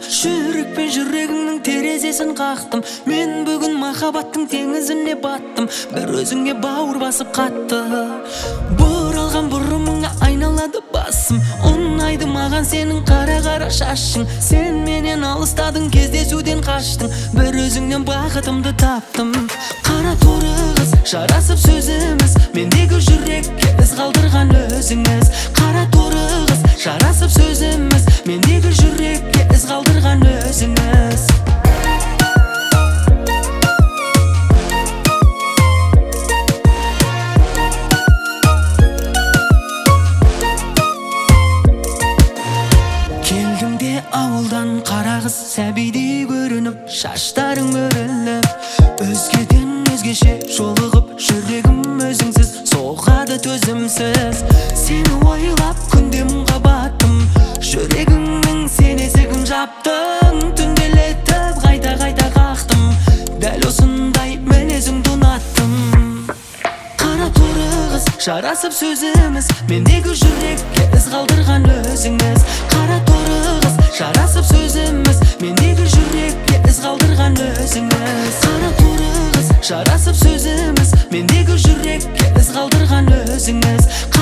жүрек пен жүрегіңнің терезесін қақтым. Мен бүгін махаббаттың теңізіне баттым. Бір өзіңе бауыр басып қатты. Бұралған бұрымыңа айналады басым. Ұнайды маған сенің қара шашың. Сен менен алыстадың, кездесуден қаштың. Бір өзіңнен бақытымды таптым. Қара торы қыз, жарасып сөзіміз. Мендегі жүрекке із қалдырған өзіңіз. Қара торы қыз, жарасып сөзіміз. Мендегі жүрекке із қалдырған өзіңіз. Келдің де ауылдан қара қыз, сәбидей көрініп, шаштарың өріліп. Өзгеден өзгеше жолығып, жүрегім өзіңсіз соғады төзімсіз. Сені ойлап күнде мұңға баттым. Жүрегіңнің сен есігін жаптың. Түнделетіп қайта қақтым. Дәл осындай мінезіңді ұнаттым. Қара торы қыз, жарасып сөзіміз. Мендегі жүрекке із қалдырған өзіңіз. Қара торы қыз, жарасып сөзіміз. Мендегі жүрекке із қалдырған өзіңіз. Қара торы қыз, жарасып сөзіміз. Мендегі жүрекке із қалдырған өзіңіз.